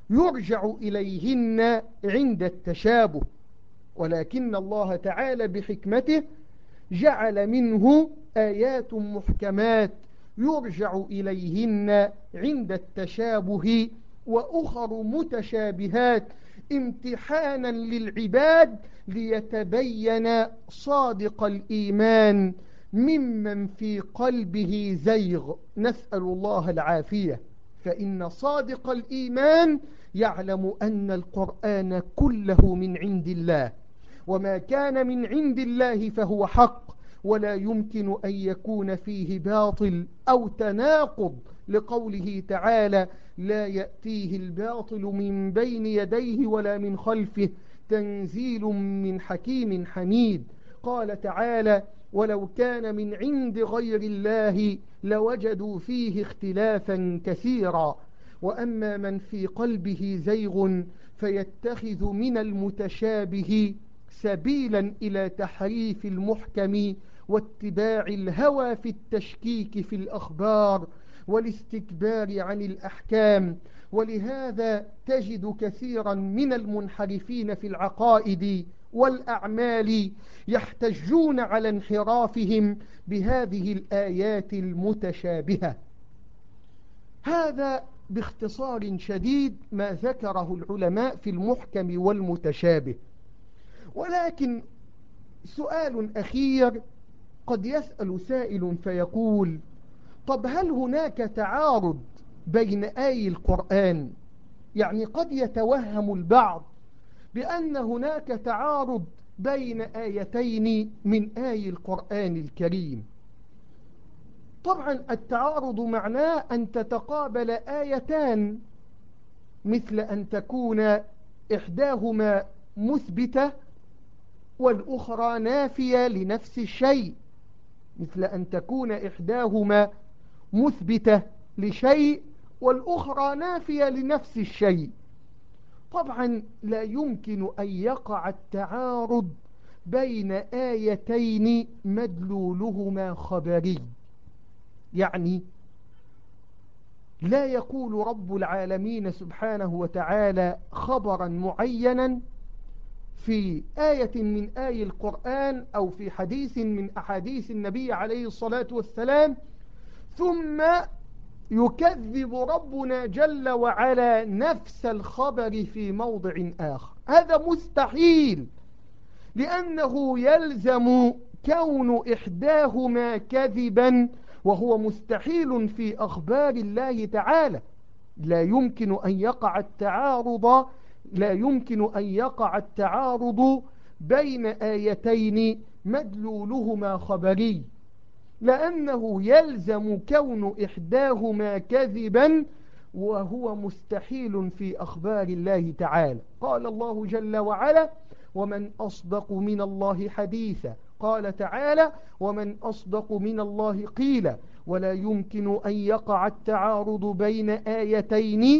يرجع إليهن عند التشابه، ولكن الله تعالى بحكمته جعل منه آيات محكمات يرجع إليهن عند التشابه، وأخر متشابهات امتحانا للعباد ليتبين صادق الإيمان ممن في قلبه زيغ، نسأل الله العافية. فإن صادق الإيمان يعلم أن القرآن كله من عند الله، وما كان من عند الله فهو حق، ولا يمكن أن يكون فيه باطل أو تناقض، لقوله تعالى: لا يأتيه الباطل من بين يديه ولا من خلفه تنزيل من حكيم حميد. قال تعالى: ولو كان من عند غير الله لوجدوا فيه اختلافا كثيرا. وأما من في قلبه زيغ فيتخذ من المتشابه سبيلا إلى تحريف المحكم واتباع الهوى في التشكيك في الأخبار والاستكبار عن الأحكام. ولهذا تجد كثيرا من المنحرفين في العقائد والأعمال يحتجون على انحرافهم بهذه الآيات المتشابهة. هذا باختصار شديد ما ذكره العلماء في المحكم والمتشابه. ولكن سؤال أخير قد يسأل سائل فيقول: طب هل هناك تعارض بين آي القرآن؟ يعني قد يتوهم البعض بأن هناك تعارض بين آيتين من آي القرآن الكريم. طبعا التعارض معناه أن تتقابل آيتان، مثل أن تكون إحداهما مثبتة والأخرى نافية لنفس الشيء، مثل أن تكون إحداهما مثبتة لشيء والأخرى نافية لنفس الشيء. طبعا لا يمكن أن يقع التعارض بين آيتين مدلولهما خبري، يعني لا يقول رب العالمين سبحانه وتعالى خبرا معينا في آية من آي القرآن أو في حديث من أحاديث النبي عليه الصلاة والسلام، ثم يكذب ربنا جل وعلا نفس الخبر في موضع آخر. هذا مستحيل، لأنه يلزم كون إحداهما كذبا، وهو مستحيل في أخبار الله تعالى. لا يمكن أن يقع التعارض لا يمكن أن يقع التعارض بين آيتين مدلولهما خبري، لأنه يلزم كون إحداهما كذبا، وهو مستحيل في أخبار الله تعالى. قال الله جل وعلا: ومن أصدق من الله حديثا. قال تعالى: ومن أصدق من الله قيلا. ولا يمكن أن يقع التعارض بين آيتين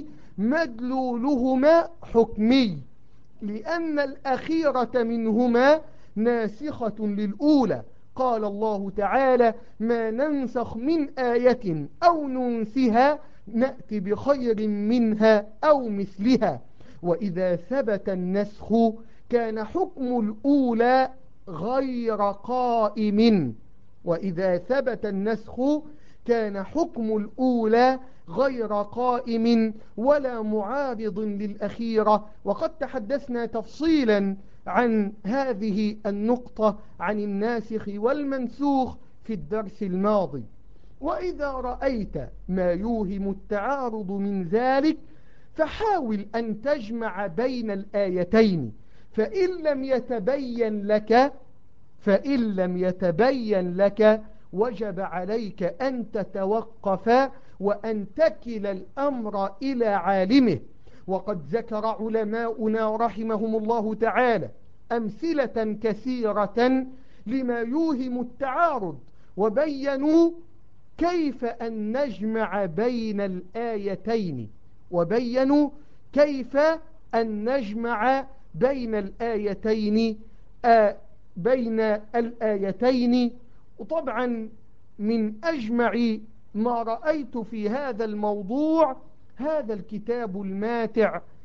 مدلولهما حكمي، لأن الأخيرة منهما ناسخة للأولى. قال الله تعالى: ما ننسخ من آية أو ننسها نأتي بخير منها أو مثلها. وإذا ثبت النسخ كان حكم الأولى غير قائم وإذا ثبت النسخ كان حكم الأولى غير قائم ولا معارض للأخيرة. وقد تحدثنا تفصيلا عن هذه النقطة عن الناسخ والمنسوخ في الدرس الماضي. وإذا رأيت ما يوهم التعارض من ذلك فحاول أن تجمع بين الآيتين، فإن لم يتبين لك فإن لم يتبين لك وجب عليك أن تتوقف وأن تكل الأمر إلى عالمه. وقد ذكر علماؤنا رحمهم الله تعالى أمثلة كثيرة لما يوهم التعارض، وبينوا كيف أن نجمع بين الآيتين وبينوا كيف أن نجمع بين الآيتين آ بين الآيتين. وطبعا من أجمع ما رأيت في هذا الموضوع هذا الكتاب الماتع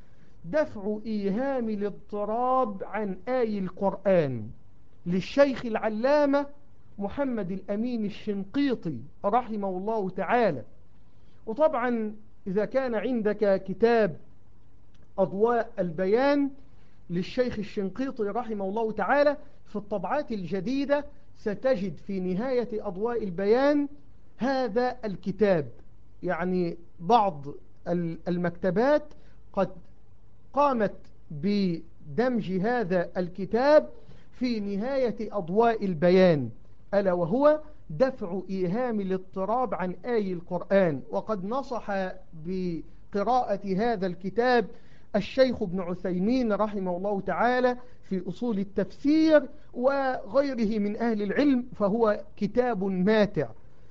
دفع إيهام الاضطراب عن آي القرآن للشيخ العلامة محمد الأمين الشنقيطي رحمه الله تعالى. وطبعا إذا كان عندك كتاب أضواء البيان للشيخ الشنقيطي رحمه الله تعالى في الطبعات الجديدة ستجد في نهاية أضواء البيان هذا الكتاب. يعني بعض المكتبات قد قامت بدمج هذا الكتاب في نهاية أضواء البيان، ألا وهو دفع إيهام الاضطراب عن آي القرآن. وقد نصح بقراءة هذا الكتاب الشيخ ابن عثيمين رحمه الله تعالى في أصول التفسير وغيره من أهل العلم، فهو كتاب ماتع.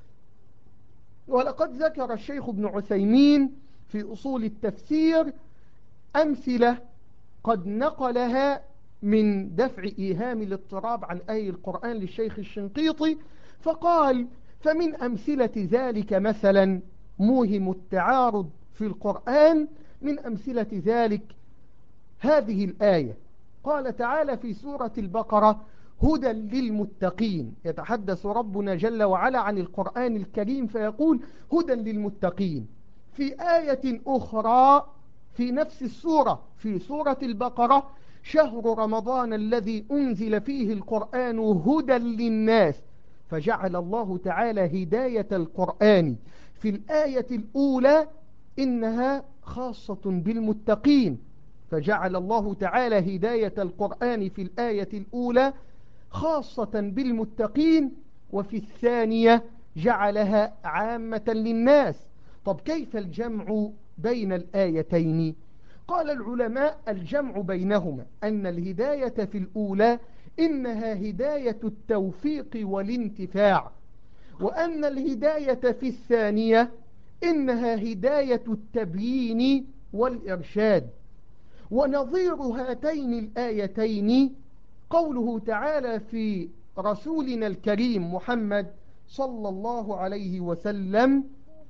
ولقد ذكر الشيخ ابن عثيمين في أصول التفسير أمثلة قد نقلها من دفع إيهام الاضطراب عن آي القرآن للشيخ الشنقيطي، فقال: فمن أمثلة ذلك مثلا موهم التعارض في القرآن. من أمثلة ذلك هذه الآية، قال تعالى في سورة البقرة: هدى للمتقين. يتحدث ربنا جل وعلا عن القرآن الكريم فيقول: هدى للمتقين. في آية أخرى في نفس السورة في سورة البقرة: شهر رمضان الذي أنزل فيه القرآن هدى للناس. فجعل الله تعالى هداية القرآن في الآية الأولى إنها خاصة بالمتقين، فجعل الله تعالى هداية القرآن في الآية الأولى خاصة بالمتقين، وفي الثانية جعلها عامة للناس. طب كيف الجمع بين الآيتين؟ قال العلماء: الجمع بينهما أن الهداية في الأولى إنها هداية التوفيق والانتفاع، وأن الهداية في الثانية إنها هداية التبيين والإرشاد. ونظير هاتين الآيتين قوله تعالى في رسولنا الكريم محمد صلى الله عليه وسلم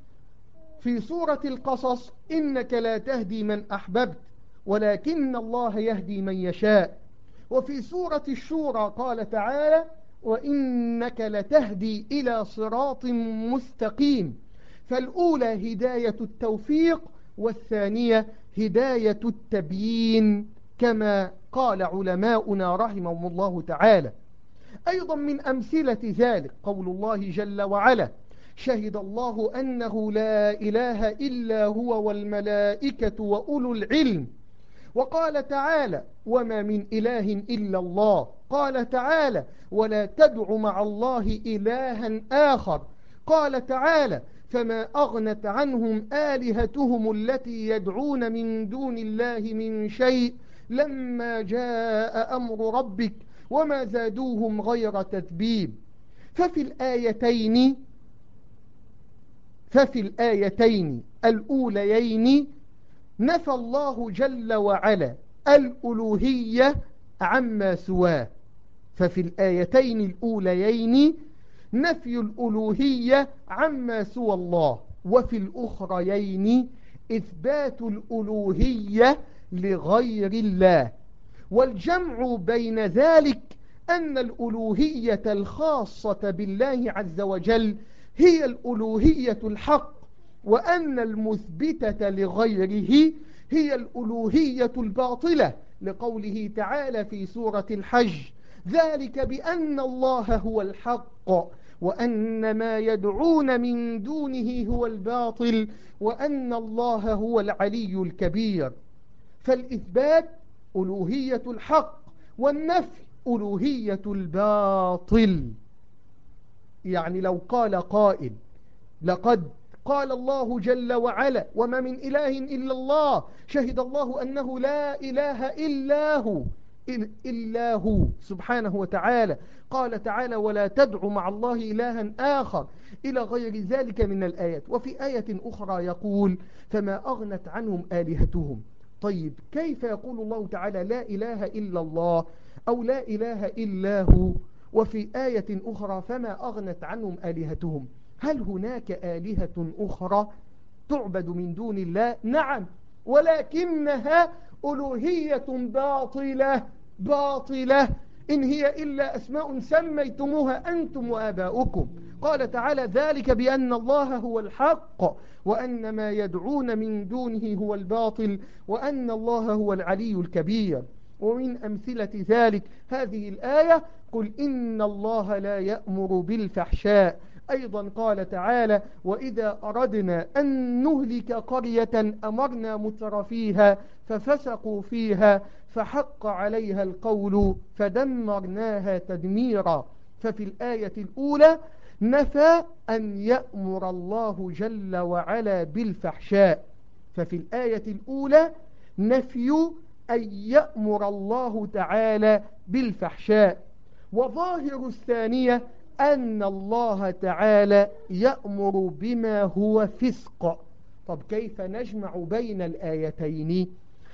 في سورة القصص: إنك لا تهدي من أحببت ولكن الله يهدي من يشاء. وفي سورة الشورى قال تعالى: وإنك لتهدي إلى صراط مستقيم. فالأولى هداية التوفيق، والثانية هداية التبيين، كما قال علماؤنا رحمهم الله تعالى. أيضا من أمثلة ذلك قول الله جل وعلا: شهد الله أنه لا إله إلا هو والملائكة وأولو العلم. وقال تعالى: وما من إله إلا الله. قال تعالى: ولا تدع مع الله إلها آخر. قال تعالى: فما أغنت عنهم آلهتهم التي يدعون من دون الله من شيء لما جاء أمر ربك وما زادوهم غير تتبيب. ففي الآيتين ففي الآيتين الأوليين نفى الله جل وعلا الألوهية عما سواه. ففي الآيتين الأوليين نفي الألوهية عما سوى الله، وفي الأخريين إثبات الألوهية لغير الله. والجمع بين ذلك أن الألوهية الخاصة بالله عز وجل هي الألوهية الحق، وأن المثبتة لغيره هي الألوهية الباطلة، لقوله تعالى في سورة الحج: ذلك بأن الله هو الحق وأن ما يدعون من دونه هو الباطل وأن الله هو العلي الكبير. فالإثبات ألوهية الحق، والنفي ألوهية الباطل. يعني لو قال قائل: لقد قال الله جل وعلا: وما من إله إلا الله، شهد الله أنه لا إله إلا هو إلا هو سبحانه وتعالى. قال تعالى: ولا تدع مع الله إلها آخر، إلى غير ذلك من الآيات. وفي آية أخرى يقول: فما أغنت عنهم آلهتهم. طيب كيف يقول الله تعالى لا إله إلا الله أو لا إله إلا هو، وفي آية أخرى فما أغنت عنهم آلهتهم؟ هل هناك آلهة أخرى تعبد من دون الله؟ نعم، ولكنها ألوهية باطلة باطلة إن هي إلا أسماء سميتموها أنتم وآباؤكم. قال تعالى ذلك بأن الله هو الحق وأن ما يدعون من دونه هو الباطل وأن الله هو العلي الكبير. ومن أمثلة ذلك هذه الآية قل إن الله لا يأمر بالفحشاء. أيضا قال تعالى وإذا أردنا أن نهلك قرية أمرنا مترفيها ففسقوا فيها فحق عليها القول فدمرناها تدميرا. ففي الآية الأولى نفى أن يأمر الله جل وعلا بالفحشاء، ففي الآية الأولى نفي أن يأمر الله تعالى بالفحشاء. وظاهر الثانية أن الله تعالى يأمر بما هو فسق. طب كيف نجمع بين الآيتين؟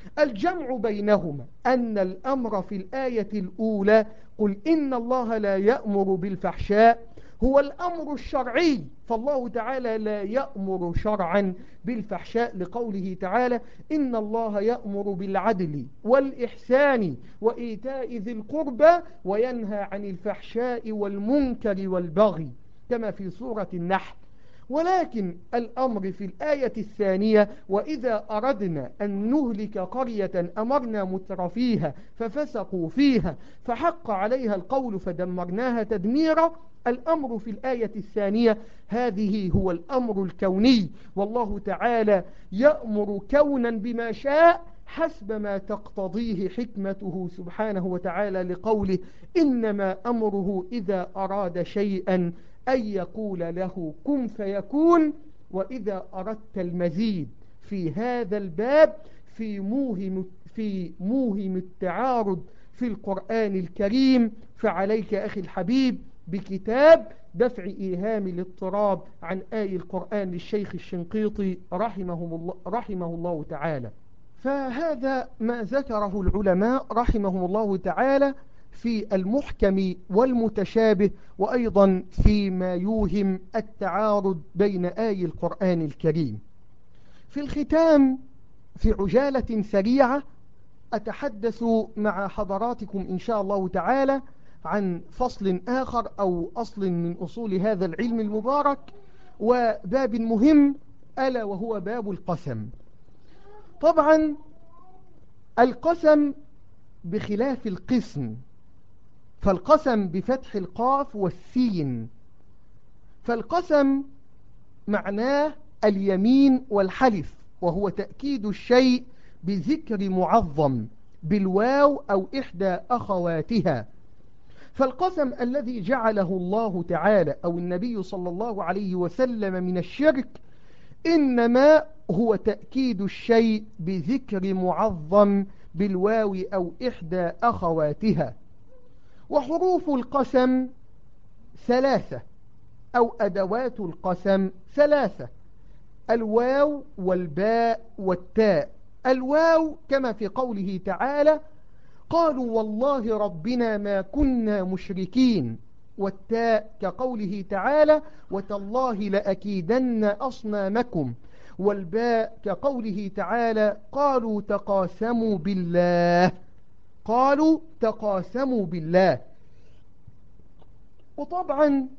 الجمع بينهما أن الأمر في الآية الأولى قل إن الله لا يأمر بالفحشاء هو الأمر الشرعي، فالله تعالى لا يأمر شرعا بالفحشاء لقوله تعالى إن الله يأمر بالعدل والإحسان وإيتاء ذي القربى وينهى عن الفحشاء والمنكر والبغي كما في سورة النحل. ولكن الأمر في الآية الثانية وإذا أردنا أن نهلك قرية أمرنا مترفيها ففسقوا فيها فحق عليها القول فدمرناها تدميرا، الأمر في الآية الثانية هذه هو الأمر الكوني، والله تعالى يأمر كونا بما شاء حسب ما تقتضيه حكمته سبحانه وتعالى لقوله إنما أمره إذا أراد شيئا أن يقول له كن فيكون. وإذا أردت المزيد في هذا الباب في موهم, في موهم التعارض في القرآن الكريم فعليك أخي الحبيب بكتاب دفع إيهام الاضطراب عن آي القرآن للشيخ الشنقيطي رحمه الله, رحمه الله تعالى. فهذا ما ذكره العلماء رحمهم الله تعالى في المحكم والمتشابه وأيضا فيما يوهم التعارض بين آي القرآن الكريم. في الختام في عجالة سريعة أتحدث مع حضراتكم إن شاء الله تعالى عن فصل آخر أو أصل من أصول هذا العلم المبارك وباب مهم ألا وهو باب القسم. طبعا القسم بخلاف القسم، فالقسم بفتح القاف والسين، فالقسم معناه اليمين والحلف وهو تأكيد الشيء بذكر معظم بالواو أو إحدى أخواتها. فالقسم الذي جعله الله تعالى أو النبي صلى الله عليه وسلم من الشرك إنما هو تأكيد الشيء بذكر معظم بالواو أو إحدى أخواتها. وحروف القسم ثلاثة أو أدوات القسم ثلاثة: الواو والباء والتاء. الواو كما في قوله تعالى قالوا والله ربنا ما كنا مشركين، والتاء كقوله تعالى وتالله لأكيدن أصنامكم، والباء كقوله تعالى قالوا تقاسموا بالله قالوا تقاسموا بالله. وطبعا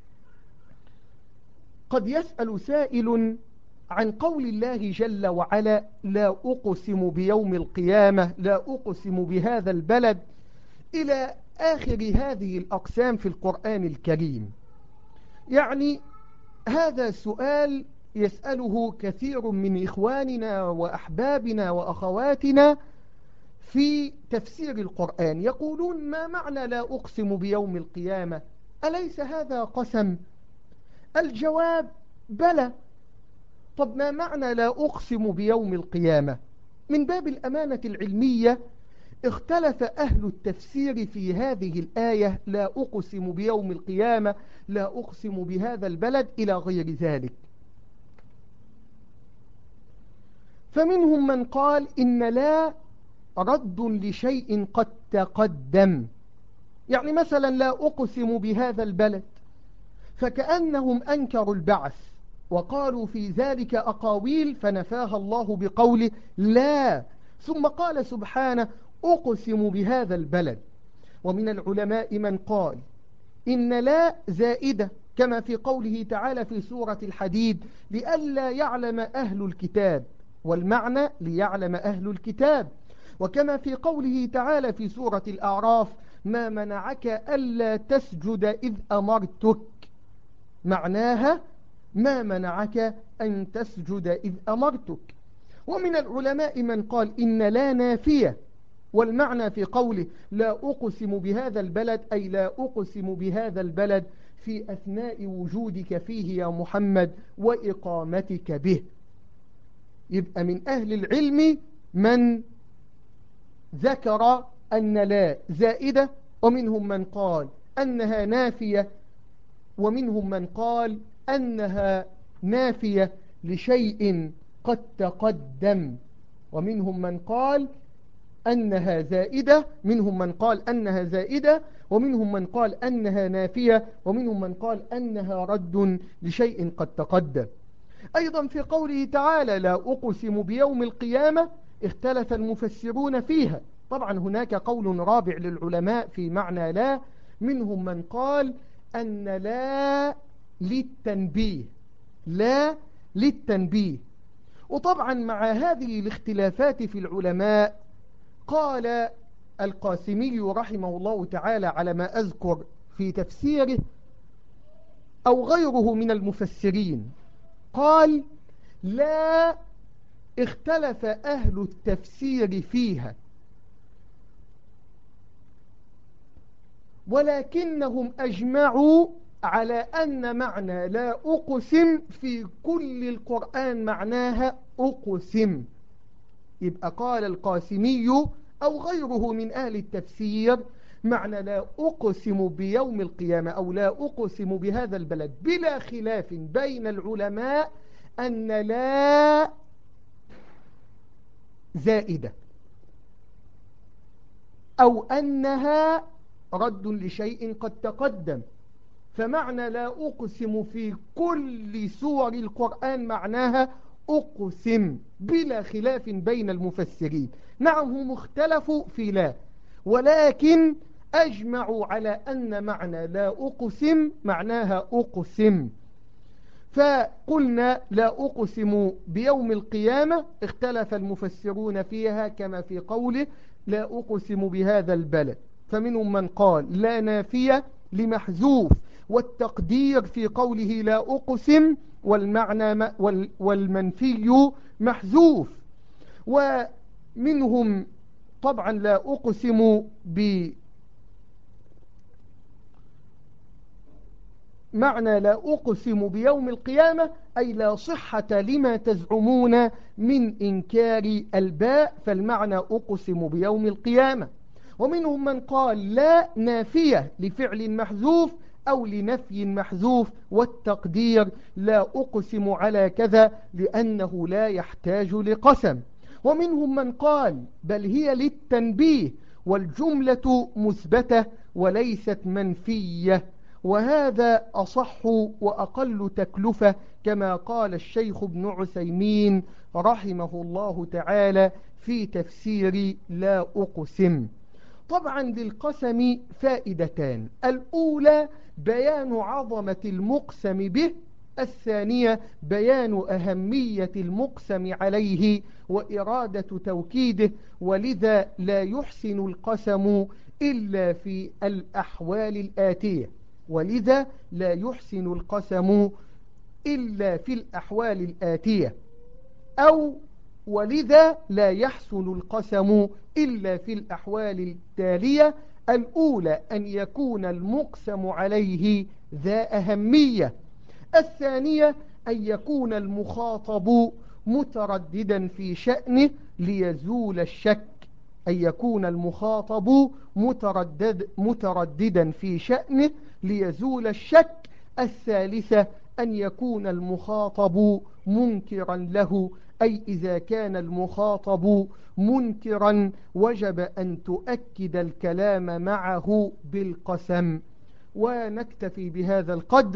قد يسأل سائل عن قول الله جل وعلا لا أقسم بيوم القيامة، لا أقسم بهذا البلد، إلى آخر هذه الأقسام في القرآن الكريم. يعني هذا سؤال يسأله كثير من إخواننا وأحبابنا وأخواتنا في تفسير القرآن، يقولون ما معنى لا أقسم بيوم القيامة؟ أليس هذا قسم؟ الجواب بلى. طب ما معنى لا أقسم بيوم القيامة؟ من باب الأمانة العلمية اختلف أهل التفسير في هذه الآية لا أقسم بيوم القيامة، لا أقسم بهذا البلد إلى غير ذلك. فمنهم من قال إن لا رد لشيء قد تقدم، يعني مثلا لا أقسم بهذا البلد، فكأنهم أنكروا البعث وقالوا في ذلك أقاويل فنفاها الله بقوله لا ثم قال سبحانه أقسم بهذا البلد. ومن العلماء من قال إن لا زائدة كما في قوله تعالى في سورة الحديد لئلا يعلم أهل الكتاب، والمعنى ليعلم أهل الكتاب. وكما في قوله تعالى في سورة الأعراف ما منعك ألا تسجد إذ أمرتك، معناها ما منعك أن تسجد إذ أمرتك. ومن العلماء من قال إن لا نافية، والمعنى في قوله لا أقسم بهذا البلد أي لا أقسم بهذا البلد في أثناء وجودك فيه يا محمد وإقامتك به. يبقى من أهل العلم من ذكر أن لا زائدة، ومنهم من قال أنها نافية، ومنهم من قال أنها نافية لشيء قد تقدم، ومنهم من قال أنها زائدة منهم من قال أنها زائدة ومنهم من قال أنها نافية، ومنهم من قال أنها رد لشيء قد تقدم. أيضا في قوله تعالى لا أقسم بيوم القيامة اختلف المفسرون فيها. طبعا هناك قول رابع للعلماء في معنى لا، منهم من قال أن لا للتنبيه، لا للتنبيه. وطبعا مع هذه الاختلافات في العلماء قال القاسمي رحمه الله تعالى على ما أذكر في تفسيره أو غيره من المفسرين، قال لا اختلف أهل التفسير فيها، ولكنهم أجمعوا على أن معنى لا أقسم في كل القرآن معناها أقسم. يبقى قال القاسمي أو غيره من أهل التفسير معنى لا أقسم بيوم القيامة أو لا أقسم بهذا البلد بلا خلاف بين العلماء أن لا زائدة أو أنها رد لشيء قد تقدم. فمعنى لا أقسم في كل سور القرآن معناها أقسم بلا خلاف بين المفسرين. نعم هم اختلفوا في لا، ولكن أجمعوا على أن معنى لا أقسم معناها أقسم. فقلنا لا أقسم بيوم القيامة اختلف المفسرون فيها كما في قوله لا أقسم بهذا البلد، فمنهم من قال لا نافية لمحذوف، والتقدير في قوله لا أقسم والمعنى والمنفي محذوف. ومنهم طبعا لا أقسم بمعنى لا أقسم بيوم القيامة أي لا صحة لما تزعمون من إنكار الباء، فالمعنى أقسم بيوم القيامة. ومنهم من قال لا نافية لفعل محذوف أو لنفي محذوف، والتقدير لا أقسم على كذا لأنه لا يحتاج لقسم. ومنهم من قال بل هي للتنبيه والجملة مثبتة وليست منفية، وهذا أصح وأقل تكلفة كما قال الشيخ ابن عثيمين رحمه الله تعالى في تفسير لا أقسم. طبعا للقسم فائدتان، الأولى بيان عظمة المقسم به، الثانية بيان أهمية المقسم عليه وإرادة توكيده، ولذا لا يحسن القسم إلا في الأحوال الآتية ولذا لا يحسن القسم إلا في الأحوال الآتية أو ولذا لا يحسن القسم إلا في الأحوال التالية. الأولى أن يكون المقسم عليه ذا أهمية، الثانية أن يكون المخاطب مترددا في شأنه ليزول الشك، أن يكون المخاطب متردد مترددا في شأنه ليزول الشك. الثالثة أن يكون المخاطب منكرا له، أي إذا كان المخاطب منكرا وجب أن تؤكد الكلام معه بالقسم. ونكتفي بهذا القدر،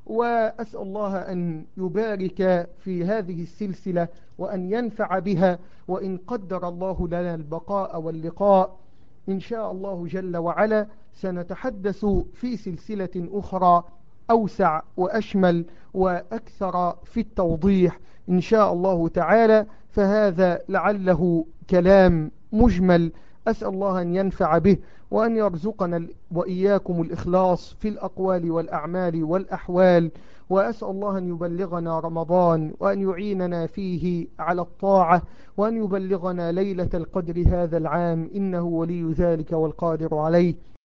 وأسأل الله أن يبارك في هذه السلسلة وأن ينفع بها، وإن قدر الله لنا البقاء واللقاء إن شاء الله جل وعلا سنتحدث في سلسلة أخرى أوسع وأشمل وأكثر في التوضيح إن شاء الله تعالى. فهذا لعله كلام مجمل، أسأل الله أن ينفع به وأن يرزقنا وإياكم الإخلاص في الأقوال والأعمال والأحوال، وأسأل الله أن يبلغنا رمضان وأن يعيننا فيه على الطاعة، وأن يبلغنا ليلة القدر هذا العام إنه ولي ذلك والقادر عليه.